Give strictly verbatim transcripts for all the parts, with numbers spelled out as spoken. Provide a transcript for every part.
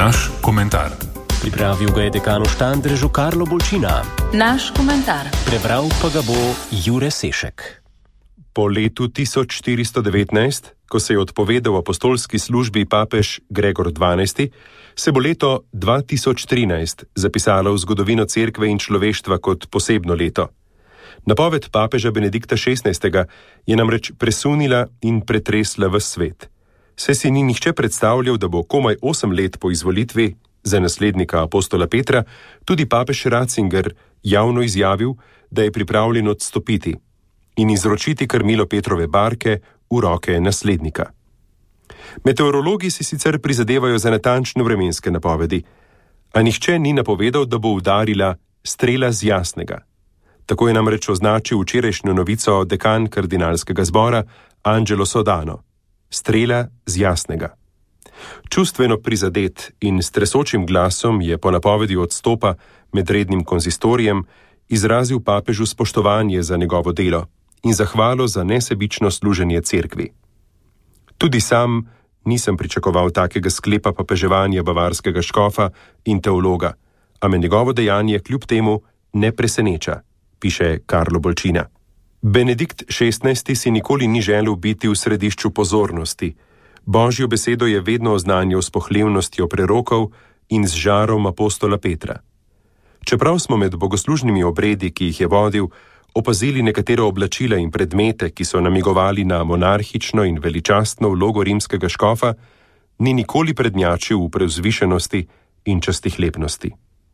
Naš komentar. Pripravil ga je dekan v Štandrežu Karlo Bolčina. Naš komentar. Prebral pa ga bo Jure Sešek. Po letu tisoč štiristo devetnajst, ko se je odpovedal apostolski službi papež Gregor dvanajsti, se bo leto dva tisoč trinajst zapisalo v zgodovino cerkve in človeštva kot posebno leto. Napoved papeža Benedikta šestnajstega je namreč presunila in pretresla ves svet. Saj si ni nihče predstavljal, da bo komaj osem let po izvolitvi za naslednika apostola Petra tudi papež Ratzinger javno izjavil, da je pripravljen odstopiti in izročiti krmilo Petrove barke v roke naslednika. Meteorologi si sicer prizadevajo za natančne vremenske napovedi, a nihče ni napovedal, da bo udarila strela z Jasnega. Tako je namreč označil včerajšnjo novico dekan kardinalskega zbora Angelo Sodano. Strela z Jasnega. Čustveno prizadet in s tresočim glasom je po napovedi odstopa med rednim konzistorijem izrazil papežu spoštovanje za njegovo delo in zahvalo za nesebično služenje cerkvi. Tudi sam nisem pričakoval takega sklepa papeževanja bavarskega škofa in teologa, a me njegovo dejanje kljub temu ne preseneča, piše Karlo Bolčina. Benedikt šestnajsti si nikoli ni želel biti v središču pozornosti. Božjo besedo je vedno oznanjal s pohlevnostjo prerokov in z žarom apostola Petra. Čeprav smo med bogoslužnimi obredi, ki jih je vodil, opazili nekatere oblačila in predmete, ki so namigovali na monarhično in veličastno vlogo rimskega škofa, ni nikoli prednjačil v prevzvišenosti in častihlepnosti.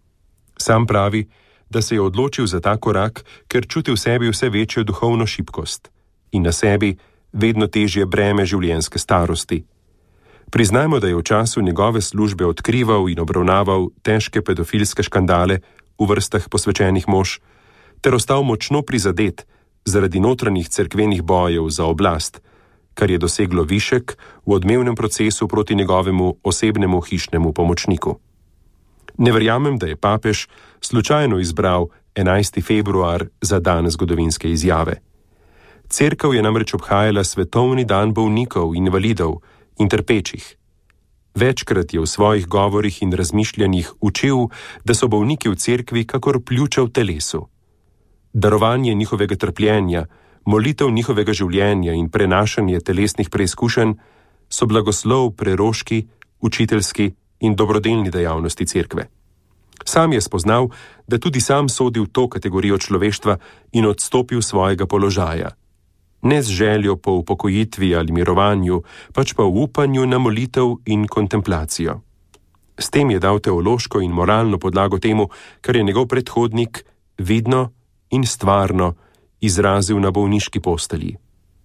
Sam pravi, da se je odločil za ta korak, ker čuti v sebi vse večjo duhovno šibkost in na sebi vedno težje breme življenjske starosti. Priznajmo, da je v času njegove službe odkrival in obravnaval težke pedofilske škandale v vrstah posvečenih mož, ter ostal močno prizadet zaradi notranjih cerkvenih bojev za oblast, kar je doseglo višek v odmevnem procesu proti njegovemu osebnemu hišnemu pomočniku. Ne verjamem, da je papež slučajno izbral enajsti februar za dan zgodovinske izjave. Cerkev je namreč obhajala svetovni dan bolnikov, invalidov in trpečih. Večkrat je v svojih govorih in razmišljanjih učil, da so bolniki v cerkvi kakor pljuča v telesu. Darovanje njihovega trpljenja, molitev njihovega življenja in prenašanje telesnih preizkušenj so blagoslov preroški, učiteljski in dobrodelni dejavnosti cerkve. Sam je spoznal, da tudi sam sodi v to kategorijo človeštva in odstopil svojega položaja. Ne z željo po upokojitvi ali mirovanju, pač pa v upanju na molitev in kontemplacijo. S tem je dal teološko in moralno podlago temu, kar je njegov predhodnik vidno in stvarno izrazil na bolniški postelji.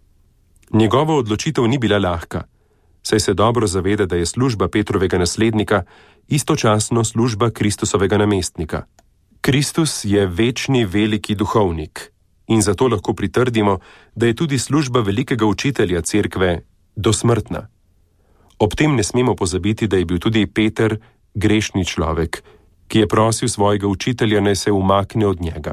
Njegova odločitev ni bila lahka, saj se dobro zaveda, da je služba Petrovega naslednika istočasno služba Kristusovega namestnika. Kristus je večni veliki duhovnik in zato lahko pritrdimo, da je tudi služba velikega učitelja cerkve dosmrtna. Ob tem ne smemo pozabiti, da je bil tudi Peter grešni človek, ki je prosil svojega učitelja, naj se umakne od njega.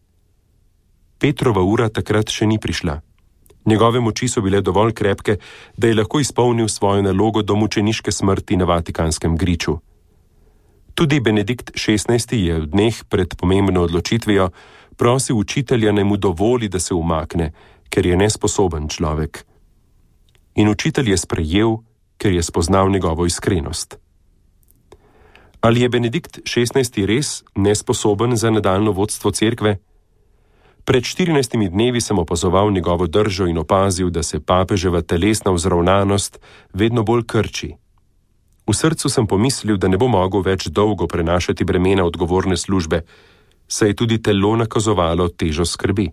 Petrova ura takrat še ni prišla. Njegove moči so bile dovolj krepke, da je lahko izpolnil svojo nalogo do mučeniške smrti na Vatikanskem griču. Tudi Benedikt šestnajsti je v dneh pred pomembno odločitvijo prosil učitelja, naj mu dovoli, da se umakne, ker je nesposoben človek. In učitelj je sprejel, ker je spoznal njegovo iskrenost. Ali je Benedikt šestnajsti res nesposoben za nadaljnjo vodstvo cerkve? Pred štirinajstimi dnevi sem opazoval njegovo držo in opazil, da se papeževa telesna vzravnanost vedno bolj krči. V srcu sem pomislil, da ne bo mogel več dolgo prenašati bremena odgovorne službe, saj je tudi telo nakazovalo težo skrbi.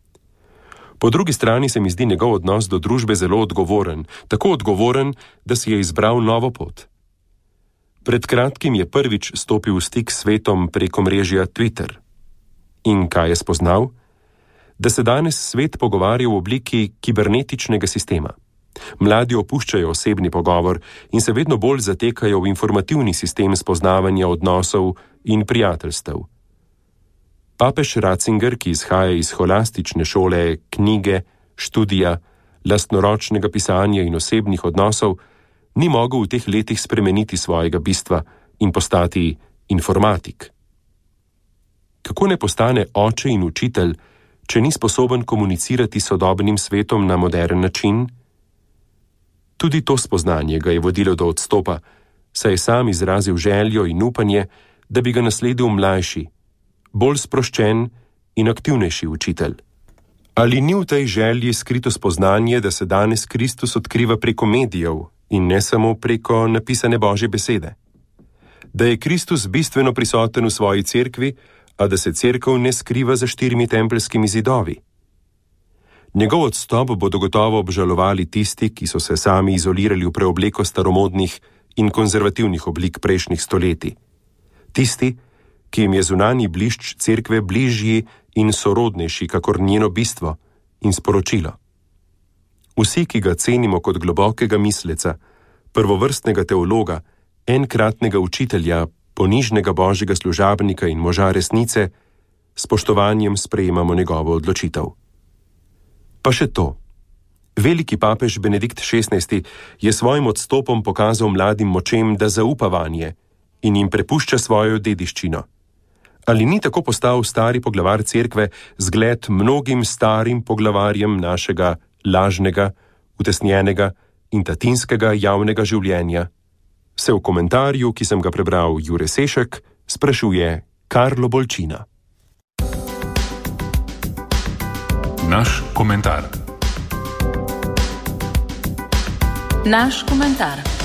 Po drugi strani se mi zdi njegov odnos do družbe zelo odgovoren, tako odgovoren, da si je izbral novo pot. Pred kratkim je prvič stopil v stik s svetom preko mrežja Twitter. In kaj je spoznal? Da se danes svet pogovarja v obliki kibernetičnega sistema. Mladi opuščajo osebni pogovor in se vedno bolj zatekajo v informativni sistem spoznavanja odnosov in prijateljstev. Papež Ratzinger, ki izhaja iz holastične šole knjige, študija, lastnoročnega pisanja in osebnih odnosov, ni mogel v teh letih spremeniti svojega bistva, in postati informatik. Kako ne postane oče in učitelj, če ni sposoben komunicirati s sodobnim svetom na moderen način? Tudi to spoznanje ga je vodilo do odstopa, saj je sam izrazil željo in upanje, da bi ga nasledil mlajši, bolj sproščen in aktivnejši učitelj. Ali ni v tej želji skrito spoznanje, da se danes Kristus odkriva preko medijev in ne samo preko napisane Božje besede? Da je Kristus bistveno prisoten v svoji cerkvi, a da se cerkev ne skriva za štirimi tempeljskimi zidovi? Njegov odstop bodo gotovo obžalovali tisti, ki so se sami izolirali v preobleko staromodnih in konzervativnih oblik prejšnjih stoletij. Tisti, ki jim je zunanji blišč cerkve bližji in sorodnejši kakor njeno bistvo in sporočilo. Vsi, ki ga cenimo kot globokega misleca, prvovrstnega teologa, enkratnega učitelja, ponižnega božjega služabnika in moža resnice, spoštovanjem sprejemamo njegovo odločitev. Pa še to. Veliki papež Benedikt šestnajsti je svojim odstopom pokazal mladim močem, da zaupa vanje in jim prepušča svojo dediščino. Ali ni tako postal stari poglavar cerkve zgled mnogim starim poglavarjem našega lažnega, utesnjenega in tatinskega javnega življenja? Se v komentarju, ki sem ga prebral Jure Sešek, sprašuje Karlo Bolčina. Naš komentar. Naš komentar.